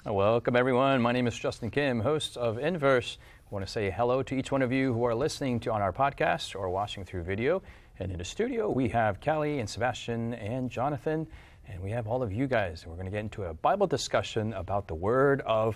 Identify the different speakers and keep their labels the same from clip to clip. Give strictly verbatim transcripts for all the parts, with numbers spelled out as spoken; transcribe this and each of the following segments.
Speaker 1: Welcome, everyone. My name is Justin Kim, host of Inverse. I want to say hello to each one of you who are listening to on our podcast or watching through video. And in the studio, we have Callie and Sebastian and Jonathan, and we have all of you guys. We're going to get into a Bible discussion about the word of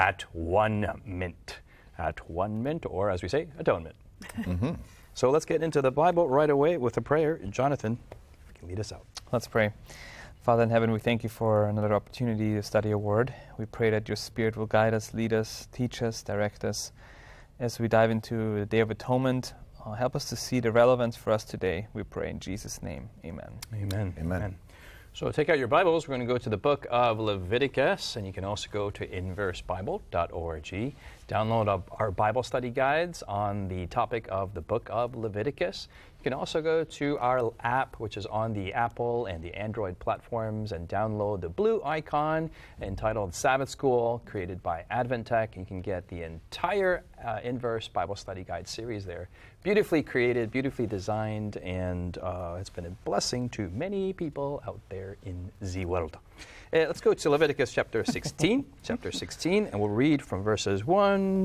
Speaker 1: at-one-ment. At-one-ment, or as we say, atonement. Mm-hmm. So let's get into the Bible right away with a prayer. Jonathan, if you can lead us out.
Speaker 2: Let's pray. Father in heaven, we thank you for another opportunity to study your word. We pray that your Spirit will guide us, lead us, teach us, direct us. As we dive into the Day of Atonement, uh, help us to see the relevance for us today. We pray in Jesus' name. Amen.
Speaker 1: Amen.
Speaker 3: Amen.
Speaker 1: Amen. So take out your Bibles. We're going to go to the book of Leviticus, and you can also go to inverse bible dot org. Download our Bible study guides on the topic of the book of Leviticus. You can also go to our app, which is on the Apple and the Android platforms, and download the blue icon entitled Sabbath School, created by Adventech. You can get the entire uh, Inverse Bible Study Guide series there. Beautifully created, beautifully designed, and uh, it's been a blessing to many people out there in the world. Uh, let's go to Leviticus chapter sixteen, chapter sixteen, and we'll read from verses one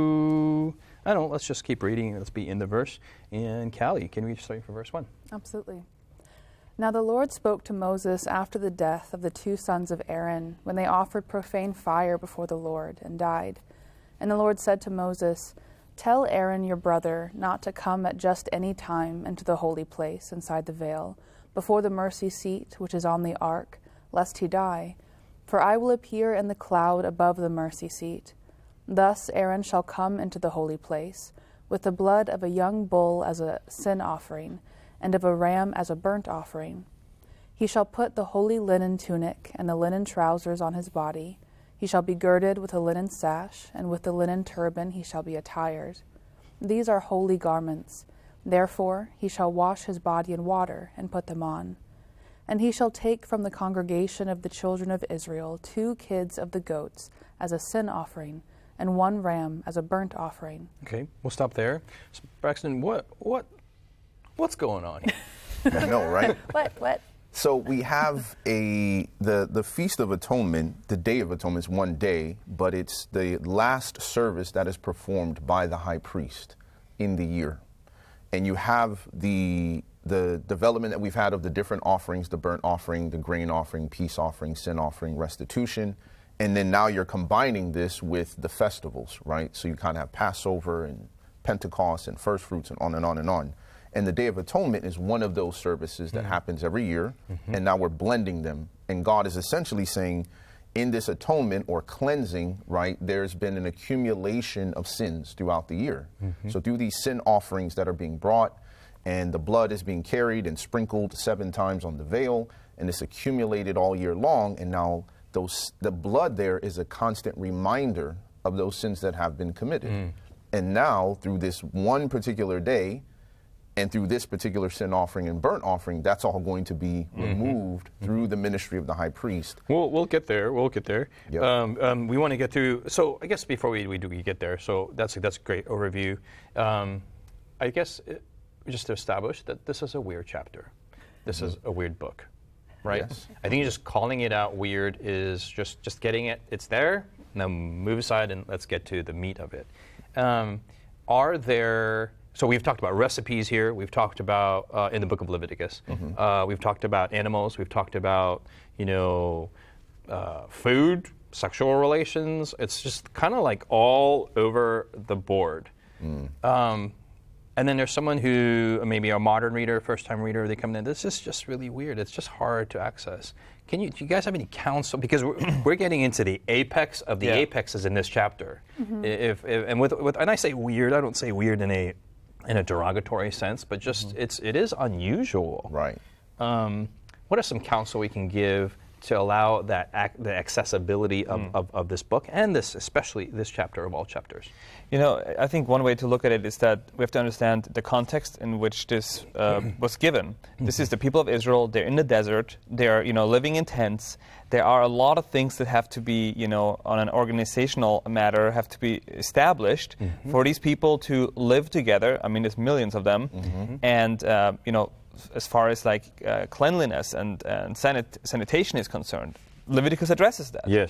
Speaker 1: to... I don't know, let's just keep reading. Let's be in the verse. And Callie, can we start from verse one?
Speaker 4: Absolutely. Now the Lord spoke to Moses after the death of the two sons of Aaron, when they offered profane fire before the Lord and died. And the Lord said to Moses, "Tell Aaron your brother not to come at just any time into the holy place inside the veil, before the mercy seat which is on the ark, lest he die. For I will appear in the cloud above the mercy seat. Thus Aaron shall come into the holy place, with the blood of a young bull as a sin offering, and of a ram as a burnt offering. He shall put the holy linen tunic and the linen trousers on his body. He shall be girded with a linen sash, and with the linen turban he shall be attired. These are holy garments. Therefore he shall wash his body in water, and put them on. And he shall take from the congregation of the children of Israel two kids of the goats as a sin offering, and one ram as a burnt offering."
Speaker 1: Okay, we'll stop there. So, Braxton, what, what, what's going on here?
Speaker 3: I know, right?
Speaker 4: What, what?
Speaker 3: So we have a the the Feast of Atonement, the Day of Atonement is one day, but it's the last service that is performed by the high priest in the year. And you have the the development that we've had of the different offerings, the burnt offering, the grain offering, peace offering, sin offering, restitution. And then now you're combining this with the festivals, right? So you kind of have Passover and Pentecost and first fruits and on and on and on. And the Day of Atonement is one of those services that mm-hmm. happens every year. Mm-hmm. And now we're blending them. And God is essentially saying, in this atonement or cleansing, right, there's been an accumulation of sins throughout the year. Mm-hmm. So through these sin offerings that are being brought, and the blood is being carried and sprinkled seven times on the veil, and it's accumulated all year long, and now those the blood there is a constant reminder of those sins that have been committed. Mm. And now, through this one particular day, and through this particular sin offering and burnt offering, that's all going to be mm-hmm. removed mm-hmm. through the ministry of the high priest.
Speaker 1: We'll, we'll get there. We'll get there.
Speaker 3: Yep.
Speaker 1: Um, um, we want to get through. So I guess before we, we do we get there, so that's, that's a great overview. Um, I guess it, just to establish that this is a weird chapter. This mm-hmm. is a weird book. Right?
Speaker 3: Yes.
Speaker 1: I think just calling it out weird is just, just getting it, it's there, now move aside and let's get to the meat of it. Um, are there, so we've talked about recipes here, we've talked about, uh, in the book of Leviticus, mm-hmm. uh, we've talked about animals, we've talked about, you know, uh, food, sexual relations, it's just kind of like all over the board. Mm. Um, And then there's someone who, maybe a modern reader, first-time reader, they come in, this is just really weird. It's just hard to access. Can you, do you guys have any counsel? Because we're, we're getting into the apex of the yeah. apexes in this chapter. Mm-hmm. If, if and with, with and I say weird, I don't say weird in a in a derogatory sense, but just mm-hmm. it's it is unusual.
Speaker 3: Right.
Speaker 1: Um, what are some counsel we can give to allow that ac- the accessibility of, mm. of, of this book and this, especially this chapter of all chapters?
Speaker 2: You know, I think one way to look at it is that we have to understand the context in which this uh, was given. This is the people of Israel. They're in the desert. They're, you know, living in tents. There are a lot of things that have to be, you know, on an organizational matter, have to be established mm-hmm. for these people to live together. I mean, there's millions of them. Mm-hmm. And, uh, you know, as far as like uh, cleanliness and, and sanit- sanitation is concerned, Leviticus addresses that.
Speaker 1: Yes.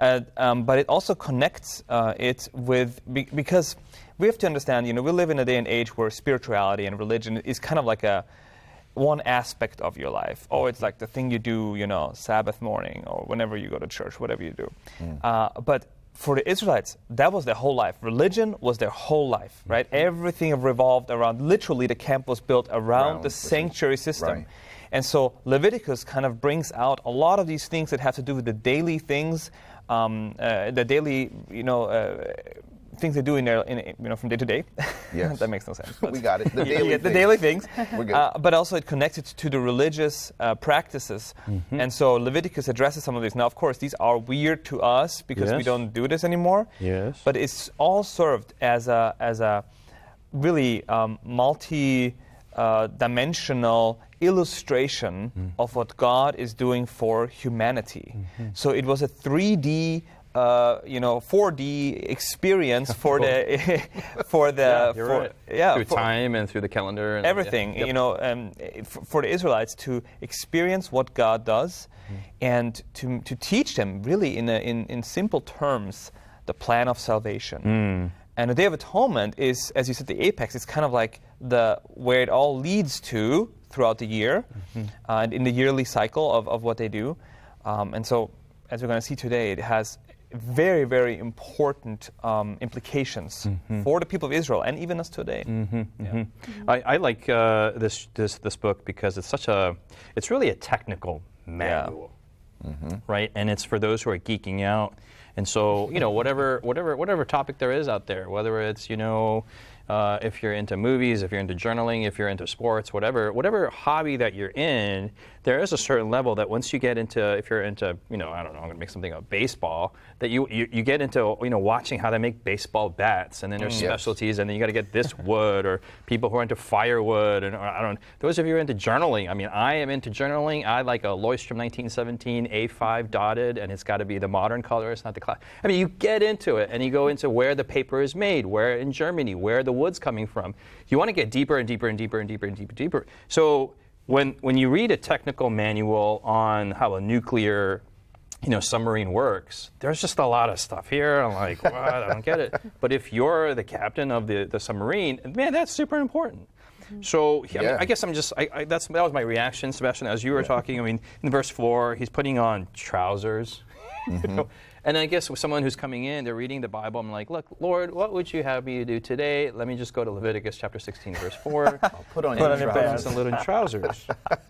Speaker 2: Uh, um, but it also connects uh, it with, be, because we have to understand, you know, we live in a day and age where spirituality and religion is kind of like a one aspect of your life. Oh, it's like the thing you do, you know, Sabbath morning or whenever you go to church, whatever you do. Mm. Uh, but for the Israelites, that was their whole life. Religion was their whole life, right? Mm-hmm. Everything revolved around, literally the camp was built around, around the sanctuary system. Right. And so Leviticus kind of brings out a lot of these things that have to do with the daily things, um, uh, the daily, you know, uh, things they do in their, in, you know, from day to day.
Speaker 3: Yes.
Speaker 2: That makes no sense.
Speaker 3: We got it. The daily
Speaker 2: yeah,
Speaker 3: things.
Speaker 2: The daily things.
Speaker 3: We're good.
Speaker 2: Uh, but also it connects it to the religious uh, practices. Mm-hmm. And so Leviticus addresses some of these. Now, of course, these are weird to us because
Speaker 1: yes.
Speaker 2: we don't do this anymore.
Speaker 1: Yes.
Speaker 2: But it's all served as a, as a really um, multi uh, dimensional illustration mm-hmm. of what God is doing for humanity. Mm-hmm. So it was a three D Uh, you know, four D experience for the for the
Speaker 1: yeah, you're
Speaker 2: for,
Speaker 1: right.
Speaker 2: yeah
Speaker 1: through
Speaker 2: for
Speaker 1: time and through the calendar and
Speaker 2: everything.
Speaker 1: Yeah. Yep.
Speaker 2: You know, um, for, for the Israelites to experience what God does, mm-hmm. and to to teach them really in a, in in simple terms the plan of salvation. Mm. And the Day of Atonement is, as you said, the apex. It's kind of like the where it all leads to throughout the year, mm-hmm. uh, and in the yearly cycle of, of what they do. Um, and so, as we're going to see today, it has very, very important um, implications mm-hmm. for the people of Israel and even us today. Mm-hmm, yeah.
Speaker 1: mm-hmm. Mm-hmm. I, I like uh, this this this book because it's such a it's really a technical manual, yeah. mm-hmm. right? And it's for those who are geeking out. And so, you know, whatever whatever whatever topic there is out there, whether it's, you know, uh, if you're into movies, if you're into journaling, if you're into sports, whatever whatever hobby that you're in, there is a certain level that once you get into, if you're into, you know, I don't know, I'm going to make something up, baseball, that you, you, you get into, you know, watching how they make baseball bats, and then there's mm, specialties, yes. and then you got to get this wood, or people who are into firewood, and or, I don't know. Those of you who are into journaling, I mean, I am into journaling. I like a Leuchtturm nineteen seventeen A five dotted, and it's got to be the modern color, it's not the class. I mean, you get into it, and you go into where the paper is made, where in Germany, where the wood's coming from. You want to get deeper and deeper and deeper and deeper and deeper and deeper. So When when you read a technical manual on how a nuclear, you know, submarine works, there's just a lot of stuff here. I'm like, what? I don't get it. But if you're the captain of the, the submarine, man, that's super important. Mm-hmm. So yeah. I, mean, I guess I'm just I, I, that's that was my reaction, Sebastian, as you were yeah. talking. I mean, in verse four, he's putting on trousers. Mm-hmm. You know? And I guess with someone who's coming in, they're reading the Bible. I'm like, look, Lord, what would you have me to do today? Let me just go to Leviticus chapter sixteen, verse four.
Speaker 3: I'll put on
Speaker 2: put
Speaker 3: your
Speaker 2: on
Speaker 3: trousers.
Speaker 1: And little trousers.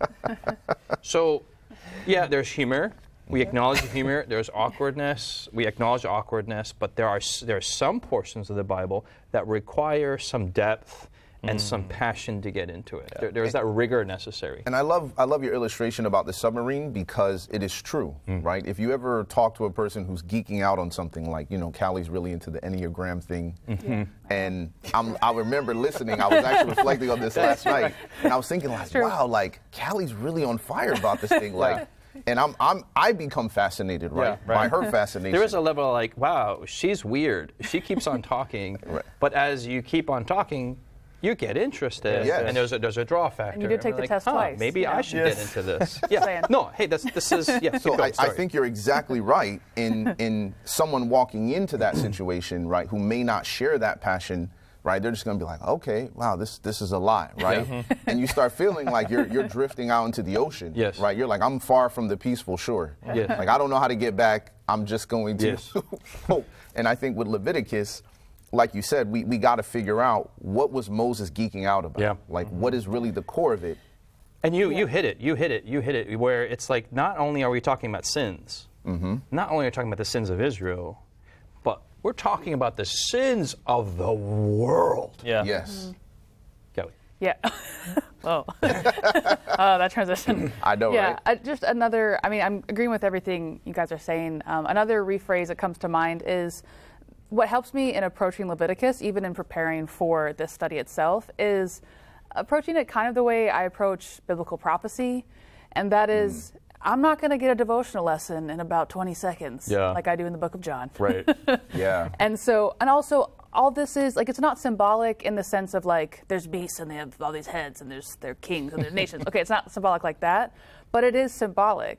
Speaker 1: So, yeah, there's humor. We acknowledge the humor. There's awkwardness. We acknowledge awkwardness. But there are there are some portions of the Bible that require some depth and mm. some passion to get into it. Yeah. There, there's that rigor necessary.
Speaker 3: And I love I love your illustration about the submarine because it is true, mm. right? If you ever talk to a person who's geeking out on something like, you know, Callie's really into the Enneagram thing, mm-hmm. and I'm, I remember listening, I was actually reflecting on this last night, and I was thinking like, wow, like, Callie's really on fire about this thing, like, and I'm, I'm, I become fascinated, right,
Speaker 1: yeah, right,
Speaker 3: by her fascination.
Speaker 1: There is a level of like, wow, she's weird. She keeps on talking, right. But as you keep on talking, you get interested,
Speaker 3: yes.
Speaker 1: and there's a there's a draw factor.
Speaker 4: And you did take the
Speaker 1: like,
Speaker 4: test
Speaker 1: huh,
Speaker 4: twice.
Speaker 1: Maybe
Speaker 4: yeah.
Speaker 1: I should
Speaker 2: yes.
Speaker 1: get into this. Yeah. No, hey, that's this is yeah.
Speaker 3: So
Speaker 1: going,
Speaker 3: I, I think you're exactly right in in someone walking into that situation, right, who may not share that passion. Right, they're just going to be like, okay, wow, this this is a lot, right? Yeah. And you start feeling like you're you're drifting out into the ocean,
Speaker 1: yes.
Speaker 3: right? You're like, I'm far from the peaceful shore.
Speaker 1: Yes.
Speaker 3: Like, I don't know how to get back. I'm just going to
Speaker 1: yes.
Speaker 3: hope. And I think with Leviticus, like you said, we, we got to figure out what was Moses geeking out about.
Speaker 1: Yeah.
Speaker 3: Like, what is really the core of it?
Speaker 1: And you, yeah. you hit it, you hit it, you hit it, where it's like, not only are we talking about sins, mm-hmm. not only are we talking about the sins of Israel, but we're talking about the sins of the world.
Speaker 2: Yeah.
Speaker 3: Yes.
Speaker 4: Mm-hmm.
Speaker 1: Kelly.
Speaker 4: Yeah. Whoa. Oh, that transition.
Speaker 3: I know,
Speaker 4: yeah,
Speaker 3: right?
Speaker 4: I, just another, I mean, I'm agreeing with everything you guys are saying. Um, another rephrase that comes to mind is, what helps me in approaching Leviticus, even in preparing for this study itself, is approaching it kind of the way I approach biblical prophecy, and that is, mm. I'm not going to get a devotional lesson in about twenty seconds,
Speaker 1: yeah.
Speaker 4: like I do in the book of John.
Speaker 1: Right.
Speaker 3: Yeah.
Speaker 4: And so, and also, all this is, like, it's not symbolic in the sense of, like, there's beasts and they have all these heads and there's they're kings and there's nations. Okay, it's not symbolic like that, but it is symbolic.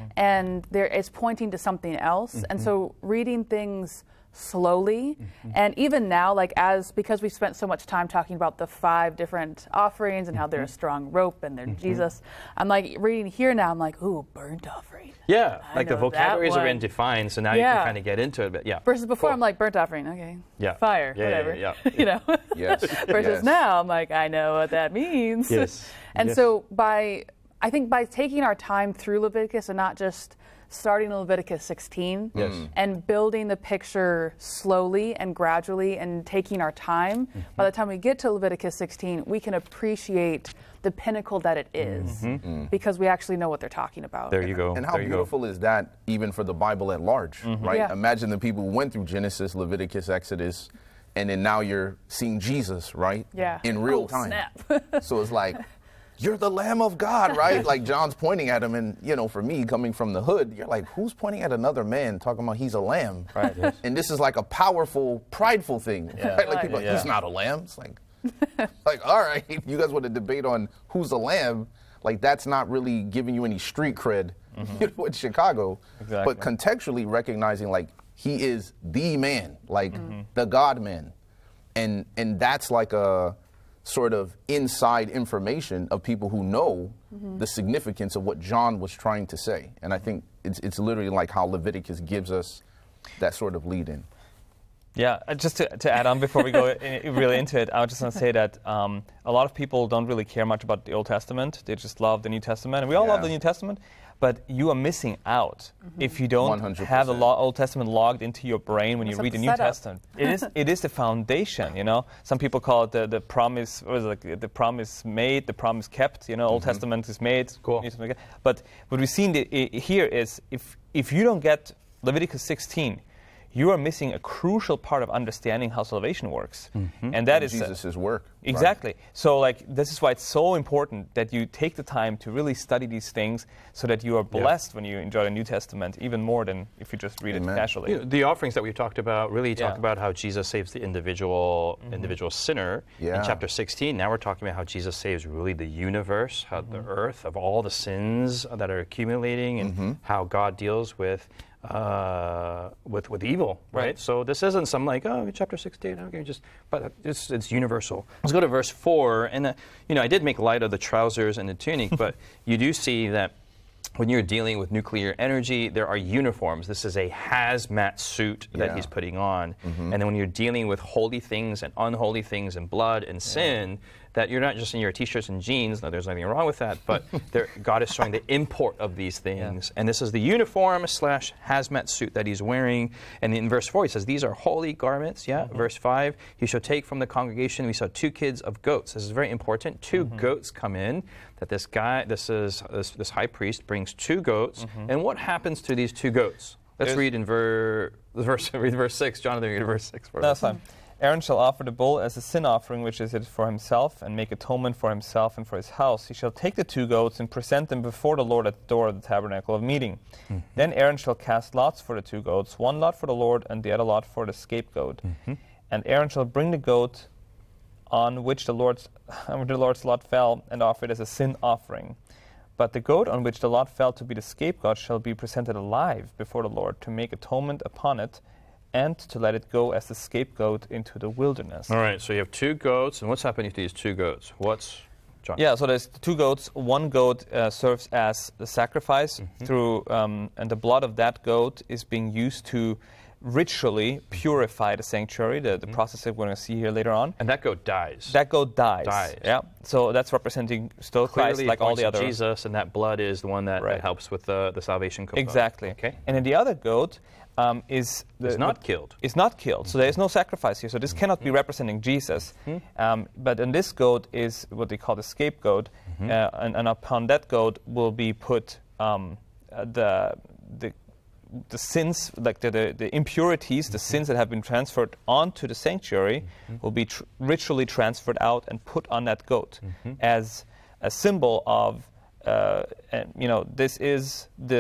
Speaker 4: and there it's pointing to something else. Mm-hmm. And so reading things slowly, mm-hmm. and even now, like as because we spent so much time talking about the five different offerings and how they're a strong rope and they're mm-hmm. Jesus, I'm like reading here now, I'm like, ooh, burnt offering.
Speaker 1: Yeah,
Speaker 4: I
Speaker 1: like the vocabularies are in defined, so now
Speaker 4: yeah.
Speaker 1: you can kind of get into it. But yeah.
Speaker 4: Versus before,
Speaker 1: cool.
Speaker 4: I'm like, burnt offering, okay.
Speaker 1: Yeah.
Speaker 4: Fire,
Speaker 1: yeah,
Speaker 4: whatever.
Speaker 1: Yeah, yeah, yeah.
Speaker 4: you know.
Speaker 3: Yes.
Speaker 4: Versus
Speaker 3: yes.
Speaker 4: now, I'm like, I know what that means.
Speaker 1: Yes.
Speaker 4: and
Speaker 1: yes.
Speaker 4: so by, I think by taking our time through Leviticus and not just starting in Leviticus sixteen
Speaker 1: yes.
Speaker 4: and building the picture slowly and gradually and taking our time, mm-hmm. by the time we get to Leviticus sixteen, we can appreciate the pinnacle that it is mm-hmm. because we actually know what they're talking about.
Speaker 1: There you go.
Speaker 3: And how
Speaker 1: there you
Speaker 3: beautiful
Speaker 1: go.
Speaker 3: is that even for the Bible at large, mm-hmm. right?
Speaker 4: Yeah.
Speaker 3: Imagine the people who went through Genesis, Leviticus, Exodus, and then now you're seeing Jesus, right?
Speaker 4: Yeah.
Speaker 3: In real
Speaker 4: oh,
Speaker 3: time.
Speaker 4: Snap.
Speaker 3: So it's like, you're the Lamb of God, right? Like John's pointing at him, and you know, for me, coming from the hood, you're like, who's pointing at another man talking about he's a lamb?
Speaker 1: Right. Yes.
Speaker 3: And this is like a powerful, prideful thing.
Speaker 2: Yeah.
Speaker 3: Right? Like people, are
Speaker 2: Yeah.
Speaker 3: like, he's not a lamb. It's like, like, all right, if you guys want to debate on who's a lamb, like that's not really giving you any street cred mm-hmm. in Chicago.
Speaker 2: Exactly.
Speaker 3: But contextually recognizing like he is the man, like mm-hmm. the God man, and and that's like a sort of inside information of people who know mm-hmm. the significance of what John was trying to say. And I think it's it's literally like how Leviticus gives us that sort of lead in.
Speaker 2: Yeah, uh, just to, to add on before we go in, really into it, I was just going to say that um, a lot of people don't really care much about the Old Testament. They just love the New Testament. And we all
Speaker 3: Yeah.
Speaker 2: love the New Testament, but you are missing out
Speaker 4: Mm-hmm.
Speaker 2: if you don't
Speaker 3: one hundred percent.
Speaker 2: have the lo- Old Testament logged into your brain when
Speaker 4: It's
Speaker 2: you read
Speaker 4: the
Speaker 2: the New
Speaker 4: setup.
Speaker 2: Testament. It is it is the foundation, you know. Some people call it the, the promise, what is it, like the promise made, the promise kept. You know, Old
Speaker 3: Mm-hmm.
Speaker 2: Testament is made.
Speaker 1: Cool.
Speaker 2: New Testament is kept. But what we've seen the, I, here is if if you don't get Leviticus sixteen, you are missing a crucial part of understanding how salvation works. Mm-hmm. And that is uh,
Speaker 3: Jesus' work.
Speaker 2: exactly.
Speaker 3: Right.
Speaker 2: So like this is why it's so important that you take the time to really study these things so that you are blessed yeah. when you enjoy the New Testament even more than if you just read
Speaker 3: Amen.
Speaker 2: it casually.
Speaker 1: You know, the offerings that we've talked about really talk
Speaker 2: Yeah.
Speaker 1: about how Jesus saves the individual mm-hmm. individual sinner.
Speaker 3: Yeah.
Speaker 1: In chapter sixteen, now we're talking about how Jesus saves really the universe, how mm-hmm. the earth, of all the sins that are accumulating, and mm-hmm. how God deals with uh, with with evil, right?
Speaker 2: Right.
Speaker 1: So this isn't some like, oh, chapter sixteen, okay, just, but it's it's universal. Let's go to verse four, and uh, you know, I did make light of the trousers and the tunic, but you do see that when you're dealing with nuclear energy, there are uniforms. This is a hazmat suit that
Speaker 3: Yeah.
Speaker 1: he's putting on. Mm-hmm. And then when you're dealing with holy things and unholy things and blood and yeah. sin, that you're not just in your t-shirts and jeans. No, there's nothing wrong with that. But there, God is showing the import of these things. Yeah. And this is the uniform slash hazmat suit that he's wearing. And in verse four, he says, these are holy garments. Yeah. Mm-hmm. Verse five, you shall take from the congregation, we saw two kids of goats. This is very important. Two mm-hmm. goats come in. That this guy, this is this, this high priest brings two goats. Mm-hmm. And what happens to these two goats? Let's There's read in ver, verse read verse six. Jonathan, read verse six for us.
Speaker 2: That's fine. Aaron shall offer the bull as a sin offering, which is it for himself, and make atonement for himself and for his house. He shall take the two goats and present them before the Lord at the door of the tabernacle of meeting. Mm-hmm. Then Aaron shall cast lots for the two goats, one lot for the Lord and the other lot for the scapegoat. Mm-hmm. And Aaron shall bring the goat on which the Lord's, the Lord's lot fell, and offer it as a sin offering. But the goat on which the lot fell to be the scapegoat shall be presented alive before the Lord to make atonement upon it, and to let it go as the scapegoat into the wilderness.
Speaker 1: All right, so you have two goats, and what's happening to these two goats? What's, John?
Speaker 2: Yeah, so there's two goats. One goat uh, serves as the sacrifice mm-hmm. through, um, and the blood of that goat is being used to ritually purify the sanctuary, the, the mm-hmm. process that we're going to see here later on.
Speaker 1: And that goat dies.
Speaker 2: That goat dies.
Speaker 1: Dies.
Speaker 2: Yeah. So that's representing still Christ,
Speaker 1: Clearly
Speaker 2: like all the other.
Speaker 1: Jesus, and that blood is the one that,
Speaker 2: right.
Speaker 1: that helps with the, the salvation component.
Speaker 2: Exactly.
Speaker 1: Okay.
Speaker 2: And then the other goat um, is the,
Speaker 1: is not
Speaker 2: the,
Speaker 1: killed.
Speaker 2: Is not killed. So there is no sacrifice here. So this mm-hmm. cannot be representing Jesus. Mm-hmm. Um, but in this goat is what they call the scapegoat, mm-hmm. uh, and, and upon that goat will be put um, uh, the the the sins, like the, the, the impurities, the mm-hmm. sins that have been transferred onto the sanctuary, mm-hmm. will be tr- ritually transferred out and put on that goat mm-hmm. as a symbol of, uh, and, you know, this is the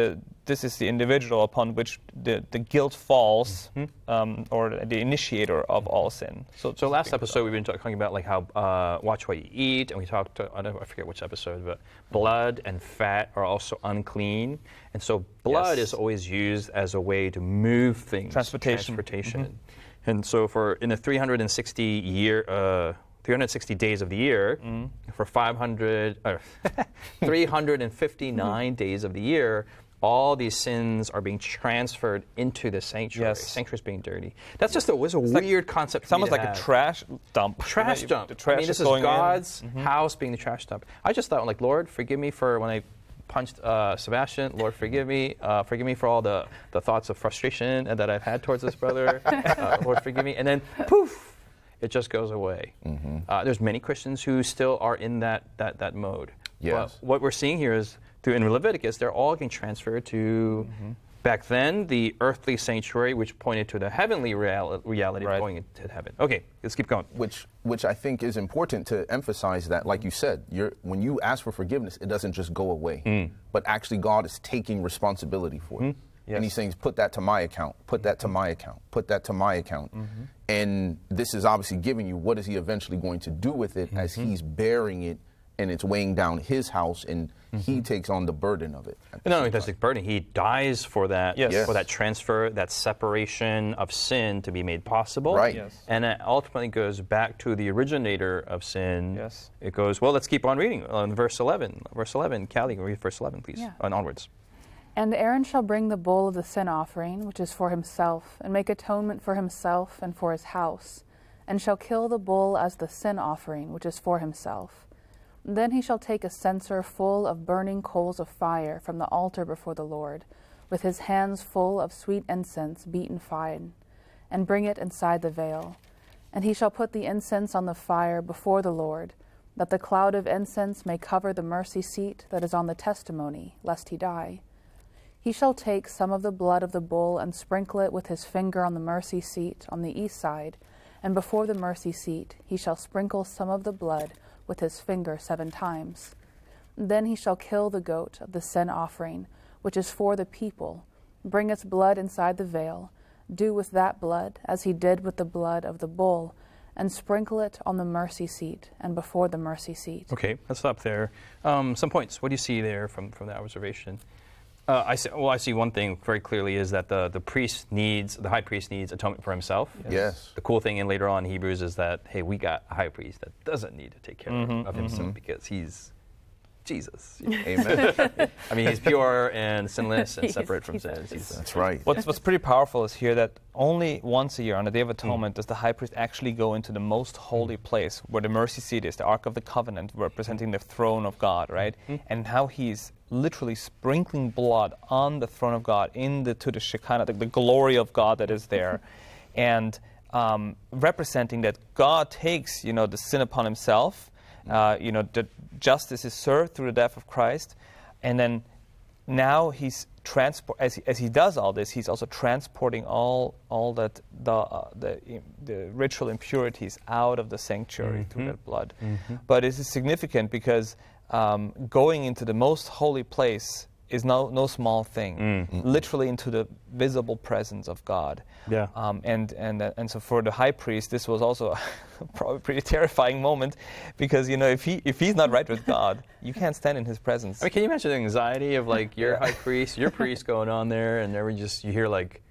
Speaker 2: this is the individual upon which the, the guilt falls,
Speaker 1: Mm-hmm.
Speaker 2: um, or the initiator of all sin. So,
Speaker 1: So last episode we've been talking about like how uh, watch what you eat, and we talked. Uh, I don't I forget which episode, but blood and fat are also unclean, and so blood
Speaker 2: Yes.
Speaker 1: is always used as a way to move things.
Speaker 2: Transportation.
Speaker 1: Transportation. And so for in the three hundred sixty year. Uh, three hundred sixty days of the year,
Speaker 2: Mm.
Speaker 1: for five hundred, or three hundred fifty-nine days of the year, all these sins are being transferred into the sanctuary.
Speaker 2: Yes.
Speaker 1: Sanctuary's being dirty. That's just a, was a weird concept.
Speaker 2: it's
Speaker 1: for me
Speaker 2: almost
Speaker 1: to
Speaker 2: like a
Speaker 1: have.
Speaker 2: trash dump.
Speaker 1: trash
Speaker 2: You know,
Speaker 1: dump.
Speaker 2: The trash
Speaker 1: I mean, this is
Speaker 2: going in.
Speaker 1: God's house being the trash dump. I just thought, like, Lord, forgive me for when I punched uh, Sebastian. Lord, forgive me. Uh, forgive me for all the, the thoughts of frustration that I've had towards this brother. uh, Lord, forgive me. And then, poof, it just goes away.
Speaker 3: Mm-hmm.
Speaker 1: Uh, there's many Christians who still are in that that that mode.
Speaker 3: Yes.
Speaker 1: Well, what we're seeing here is through in Leviticus, they're all getting transferred to.
Speaker 2: Mm-hmm.
Speaker 1: Back then, the earthly sanctuary, which pointed to the heavenly reali- reality
Speaker 2: Right.
Speaker 1: of going into heaven. Okay, let's keep going.
Speaker 3: Which, which I think is important to emphasize that, like you said, you're, when you ask for forgiveness, it doesn't just go away, but actually God is taking responsibility for it.
Speaker 2: Yes.
Speaker 3: And he's saying, put that to my account, put that to my account, put that to my account. And this is obviously giving you what is he eventually going to do with it as he's bearing it and it's weighing down his house and he takes on the burden of it.
Speaker 1: And not only does the burden, he dies for that,
Speaker 2: Yes. Yes.
Speaker 1: for that transfer, that separation of sin to be made possible.
Speaker 3: Right.
Speaker 2: Yes.
Speaker 1: And it ultimately goes back to the originator of sin.
Speaker 2: Yes.
Speaker 1: It goes, well, let's keep on reading. On verse eleven. Verse eleven. Callie, read verse eleven, please.
Speaker 4: Yeah.
Speaker 1: And onwards.
Speaker 4: And Aaron shall bring the bull of the sin offering, which is for himself, and make atonement for himself and for his house, and shall kill the bull as the sin offering, which is for himself. Then he shall take a censer full of burning coals of fire from the altar before the Lord, with his hands full of sweet incense beaten fine, and bring it inside the veil. And he shall put the incense on the fire before the Lord, that the cloud of incense may cover the mercy seat that is on the testimony, lest he die. He shall take some of the blood of the bull and sprinkle it with his finger on the mercy seat on the east side, and before the mercy seat he shall sprinkle some of the blood with his finger seven times. Then he shall kill the goat of the sin offering, which is for the people, bring its blood inside the veil, do with that blood as he did with the blood of the bull, and sprinkle it on the mercy seat and before the mercy seat.
Speaker 1: Okay, let's stop there. Um, some points. What do you see there from, from that observation? Uh, I see, well, I see one thing very clearly is that the, the priest needs, the high priest needs atonement for himself.
Speaker 3: Yes.
Speaker 1: The cool thing in later on in Hebrews is that, hey, we got a high priest that doesn't need to take care
Speaker 2: Mm-hmm,
Speaker 1: of himself because he's Jesus.
Speaker 3: Amen.
Speaker 1: I mean, he's pure and sinless and
Speaker 4: He's
Speaker 1: separate from
Speaker 4: Jesus.
Speaker 1: sin. He's-
Speaker 3: That's right.
Speaker 2: What's, what's pretty powerful is here that only once a year on the Day of Atonement does the high priest actually go into the most holy place where the mercy seat is, the Ark of the Covenant, representing the throne of God, right? And how he's literally sprinkling blood on the throne of God into the Shekinah, the, the glory of God that is there, and um, representing that God takes, you know, the sin upon himself. Uh, you know, the justice is served through the death of Christ, and then now he's transport as he, as he does all this, he's also transporting all all that the uh, the the ritual impurities out of the sanctuary
Speaker 1: Mm-hmm.
Speaker 2: through that blood. Mm-hmm. But this is significant because um, going into the most holy place is no no small thing.
Speaker 1: Mm-hmm.
Speaker 2: Literally into the visible presence of God.
Speaker 1: Yeah.
Speaker 2: Um, and and uh, and so for the high priest, this was also probably a pretty terrifying moment, because you know if he if he's not right with God, you can't stand in his presence.
Speaker 1: I mean, can you imagine the anxiety of like your high priest, your priest going on there, and there we just you hear like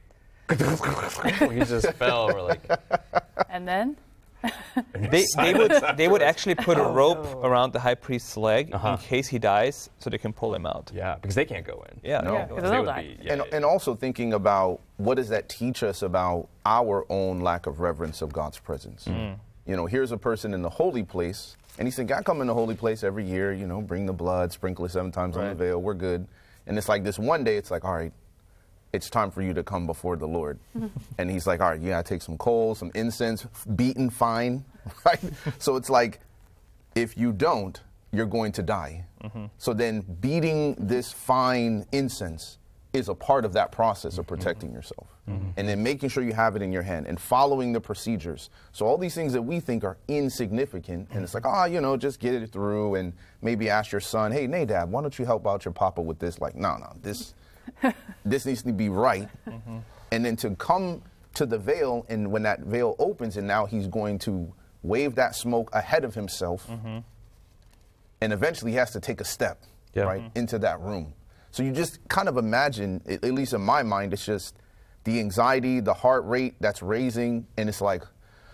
Speaker 1: he just fell, or like
Speaker 4: And then
Speaker 2: They, they would they would actually put
Speaker 1: Oh,
Speaker 2: a rope around the high priest's leg
Speaker 1: Uh-huh.
Speaker 2: in case he dies, so they can pull him out.
Speaker 1: yeah, because they can't go in.
Speaker 2: Yeah,
Speaker 3: No.
Speaker 2: yeah,
Speaker 4: Yeah,
Speaker 2: go
Speaker 4: 'cause
Speaker 2: on.
Speaker 1: They
Speaker 4: they'll
Speaker 1: would
Speaker 4: die.
Speaker 1: be- yeah,
Speaker 3: and,
Speaker 1: yeah.
Speaker 3: and also thinking about what does that teach us about our own lack of reverence of God's presence. You know, here's a person in the holy place, and he's thinking, I come in the holy place every year, you know, bring the blood, sprinkle it seven times on the
Speaker 2: Right.
Speaker 3: veil, we're good. And it's like this one day, it's like, all right, it's time for you to come before the Lord. And he's like, all right, you gotta take some coals, some incense, beaten fine, right? So it's like, if you don't, you're going to die. So then beating this fine incense is a part of that process of protecting yourself. And then making sure you have it in your hand and following the procedures. So all these things that we think are insignificant, and it's like, ah, you know, just get it through and maybe ask your son, hey, Nadab, why don't you help out your papa with this? Like, no, no, this this needs to be right. Mm-hmm. And then to come to the veil, and when that veil opens, and now he's going to wave that smoke ahead of himself, mm-hmm. and eventually he has to take a step, yeah. right, mm-hmm. into that room. So you just kind of imagine, at least in my mind, it's just the anxiety, the heart rate that's raising, and it's like,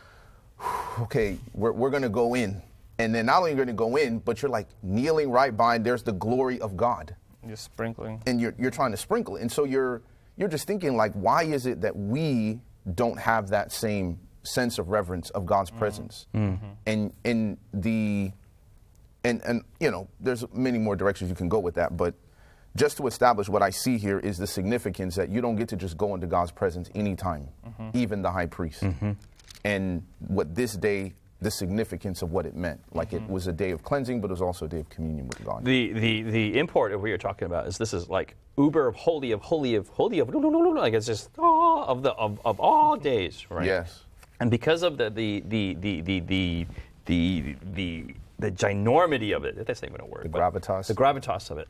Speaker 3: okay, we're, we're going to go in. And then not only are you going to go in, but you're like kneeling right by, there's the glory of God.
Speaker 2: You're sprinkling.
Speaker 3: And you're you're trying to sprinkle. And so you're you're just thinking, like, why is it that we don't have that same sense of reverence of God's mm-hmm. presence? Mm-hmm. And in the and and you know, there's many more directions you can go with that, but just to establish what I see here is the significance that you don't get to just go into God's presence anytime, mm-hmm. even the high priest. Mm-hmm. And what this day, the significance of what it meant. Like mm-hmm. it was a day of cleansing, but it was also a day of communion with God.
Speaker 1: The the the import of what you're talking about is this is like uber of holy of holy of holy of like it's just oh, of the of, of all days, right?
Speaker 3: Yes.
Speaker 1: And because of the the the the the the the, the, the ginormity of it, that's not even a word.
Speaker 3: The gravitas.
Speaker 1: The gravitas of it.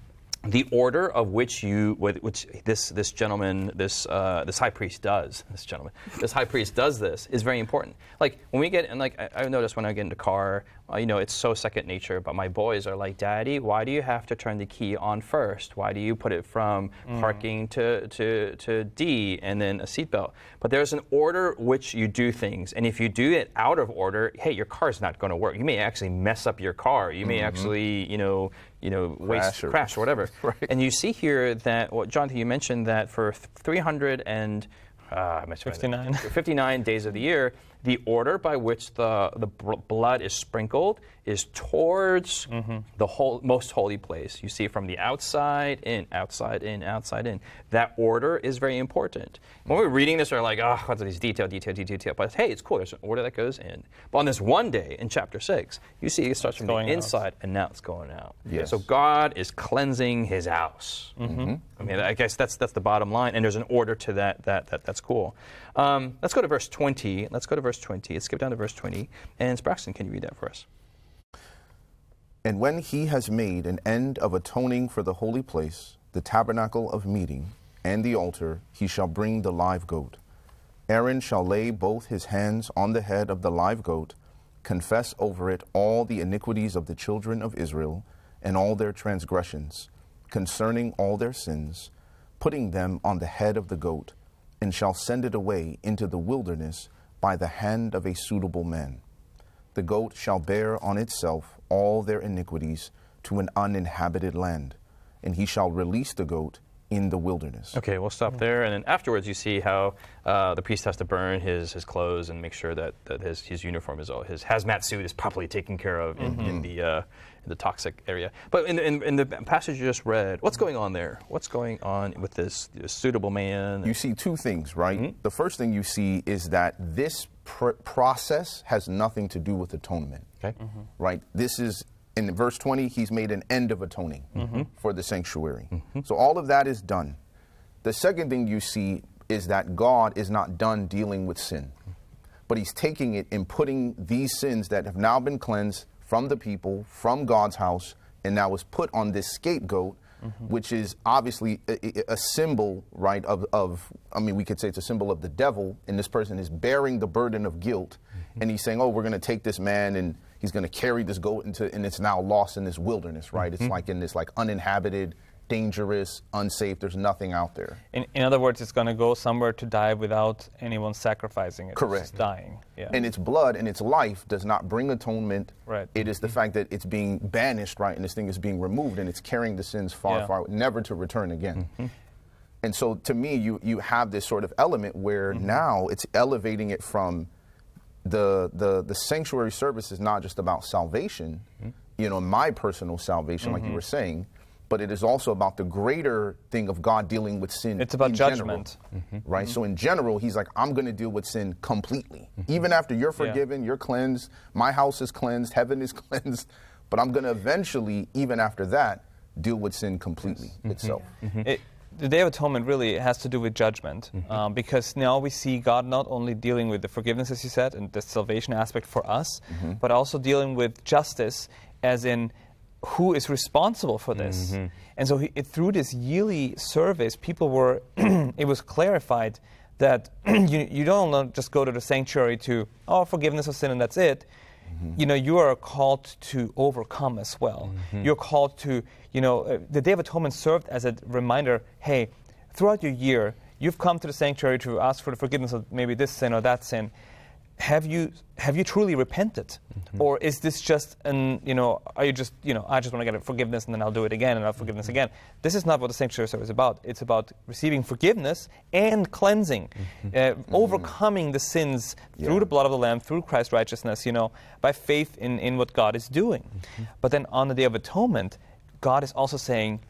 Speaker 1: The order of which you, which this this gentleman, this uh, this high priest does, this gentleman, this high priest does this is very important. Like when we get, and like I, I notice when I get in the car, uh, you know, it's so second nature. But my boys are like, Daddy, why do you have to turn the key on first? Why do you put it from mm. parking to to to D and then a seatbelt? But there's an order which you do things, and if you do it out of order, hey, your car's not going to work. You may actually mess up your car. You may mm-hmm. actually, you know. you know,
Speaker 3: crash
Speaker 1: waste,
Speaker 3: or,
Speaker 1: crash or whatever.
Speaker 3: Right.
Speaker 1: And you see here that, well, Jonathan, you mentioned that for three hundred and uh,
Speaker 2: fifty-nine.
Speaker 1: fifty-nine days of the year, the order by which the, the blood is sprinkled is towards mm-hmm. the whole, most holy place. You see from the outside in, outside in, outside in. That order is very important. When we're reading this, we're like, oh, what's these detail, detail, detail, detail. But hey, it's cool. There's an order that goes in. But on this one day in chapter six, you see it starts
Speaker 2: it's
Speaker 1: from the inside
Speaker 2: out.
Speaker 1: and now it's going out.
Speaker 3: Yes.
Speaker 1: So God is cleansing his house. Mm-hmm. I mean, I guess that's that's the bottom line. And there's an order to that. That, that That's cool. Um, let's go to verse twenty. Let's go to verse twenty. Let's skip down to verse twenty. And Braxton, can you read that for us?
Speaker 3: And when he has made an end of atoning for the holy place, the tabernacle of meeting, and the altar, he shall bring the live goat. Aaron shall lay both his hands on the head of the live goat, confess over it all the iniquities of the children of Israel, and all their transgressions, concerning all their sins, putting them on the head of the goat, and shall send it away into the wilderness by the hand of a suitable man. The goat shall bear on itself all their iniquities to an uninhabited land, and he shall release the goat in the wilderness.
Speaker 1: Okay, we'll stop there, and then afterwards you see how uh, the priest has to burn his, his clothes and make sure that, that his, his uniform is all, his hazmat suit is properly taken care of in, mm-hmm. in the uh, in the toxic area. But in, in, in the passage you just read, what's going on there? What's going on with this, this suitable man?
Speaker 3: You see two things, right? Mm-hmm. The first thing you see is that this pr- process has nothing to do with atonement.
Speaker 1: Okay. Mm-hmm.
Speaker 3: Right? This is, in verse twenty, he's made an end of atoning mm-hmm. for the sanctuary. Mm-hmm. So all of that is done. The second thing you see is that God is not done dealing with sin, but he's taking it and putting these sins that have now been cleansed from the people, from God's house, and now is put on this scapegoat, mm-hmm. which is obviously a, a symbol, right, of, of, I mean, we could say it's a symbol of the devil, and this person is bearing the burden of guilt, mm-hmm. and he's saying, oh, we're going to take this man and he's going to carry this goat into, and it's now lost in this wilderness, right? Mm-hmm. It's like in this like uninhabited, dangerous, unsafe, there's nothing out there.
Speaker 2: In, in other words, it's going to go somewhere to die without anyone sacrificing it.
Speaker 3: Correct.
Speaker 2: It's just dying. Yeah.
Speaker 3: And its blood and its life does not bring atonement.
Speaker 2: Right.
Speaker 3: It is the mm-hmm. fact that it's being banished, right, and this thing is being removed, and it's carrying the sins far,
Speaker 2: yeah.
Speaker 3: far, never to return again.
Speaker 2: Mm-hmm.
Speaker 3: And so to me, you, you have this sort of element where mm-hmm. now it's elevating it from the, the, the sanctuary service is not just about salvation, mm-hmm. you know, my personal salvation, mm-hmm. like you were saying, but it is also about the greater thing of God dealing with sin.
Speaker 2: It's about
Speaker 3: in
Speaker 2: judgment.
Speaker 3: General, mm-hmm. Right? Mm-hmm. So in general, he's like, I'm going to deal with sin completely. Mm-hmm. Even after you're forgiven, yeah. you're cleansed, my house is cleansed, heaven is cleansed, but I'm going to eventually, even after that, deal with sin completely mm-hmm. itself.
Speaker 2: Mm-hmm. It, the Day of Atonement really has to do with judgment, mm-hmm. um, because now we see God not only dealing with the forgiveness, as you said, and the salvation aspect for us, mm-hmm. but also dealing with justice, as in who is responsible for this.
Speaker 1: Mm-hmm.
Speaker 2: And so he, it, through this yearly service, people were, it was clarified that you, you don't just go to the sanctuary to, oh, forgiveness of sin and that's it. Mm-hmm. You know, you are called to overcome as well. Mm-hmm. You're called to, you know, uh, the Day of Atonement served as a reminder, hey, throughout your year, you've come to the sanctuary to ask for the forgiveness of maybe this sin or that sin. Have you have you truly repented, mm-hmm. or is this just an you know are you just you know I just want to get forgiveness and then I'll do it again and I'll forgiveness mm-hmm. again? This is not what the sanctuary service is about. It's about receiving forgiveness and cleansing, mm-hmm. Uh, mm-hmm. overcoming the sins yeah. through the blood of the Lamb, through Christ's righteousness. You know, by faith in, in what God is doing. Mm-hmm. But then on the Day of Atonement, God is also saying,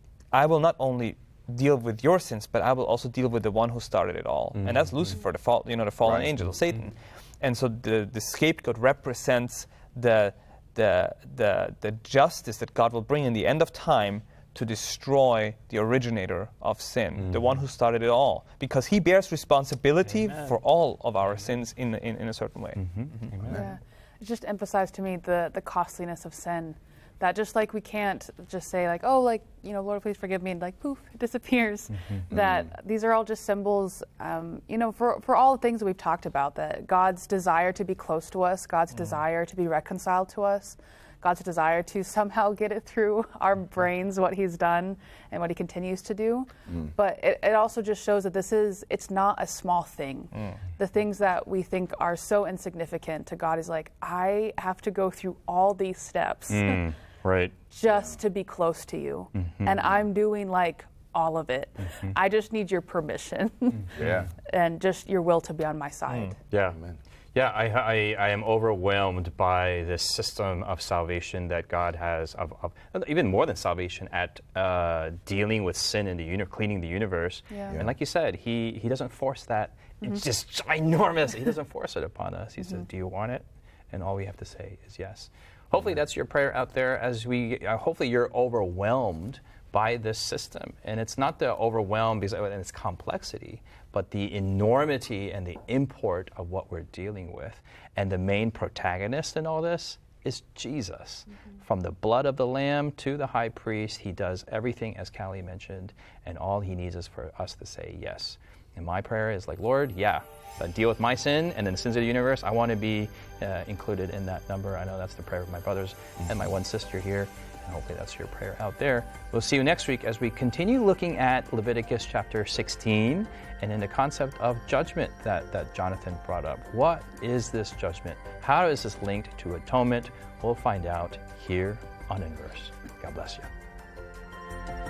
Speaker 2: I will not only deal with your sins, but I will also deal with the one who started it all, mm-hmm. and that's Lucifer, the fall, you know, the fallen right. angel, Satan. Mm-hmm. And so the, the scapegoat represents the, the, the, the justice that God will bring in the end of time to destroy the originator of sin, mm-hmm. the one who started it all, because he bears responsibility Amen. For all of our sins in, in, in a certain way.
Speaker 1: Mm-hmm. Mm-hmm.
Speaker 4: Yeah. It just emphasized to me the, the costliness of sin. That just like we can't just say like, oh, like, you know, Lord, please forgive me, and like, poof, it disappears. Mm-hmm. That mm-hmm. these are all just symbols, um, you know, for, for all the things that we've talked about, that God's desire to be close to us, God's mm-hmm. desire to be reconciled to us, God's desire to somehow get it through our brains what he's done and what he continues to do. Mm. But it, it also just shows that this is, it's not a small thing. Mm. The things that we think are so insignificant to God is like, I have to go through all these steps.
Speaker 1: Mm. Right.
Speaker 4: Just to be close to you. Mm-hmm. And I'm doing like all of it. Mm-hmm. I just need your permission.
Speaker 3: Yeah.
Speaker 4: And just your will to be on my side.
Speaker 1: Mm. Yeah. Amen. Yeah, I, I, I am overwhelmed by this system of salvation that God has, of, of even more than salvation, at uh, dealing with sin in the universe, cleaning the universe.
Speaker 4: Yeah.
Speaker 1: And like you said, he, he doesn't force that. Mm-hmm. It's just ginormous. He doesn't force it upon us. He mm-hmm. says, do you want it? And all we have to say is yes. Hopefully that's your prayer out there as we, uh, hopefully you're overwhelmed by this system. And it's not the overwhelm because of its complexity, but the enormity and the import of what we're dealing with. And the main protagonist in all this is Jesus. Mm-hmm. From the blood of the Lamb to the high priest, he does everything as Callie mentioned, and all he needs is for us to say yes. And my prayer is like, Lord, yeah, uh, deal with my sin and then the sins of the universe. I want to be uh, included in that number. I know that's the prayer of my brothers mm-hmm. and my one sister here. And hopefully that's your prayer out there. We'll see you next week as we continue looking at Leviticus chapter sixteen and in the concept of judgment that, that Jonathan brought up. What is this judgment? How is this linked to atonement? We'll find out here on Inverse. God bless you.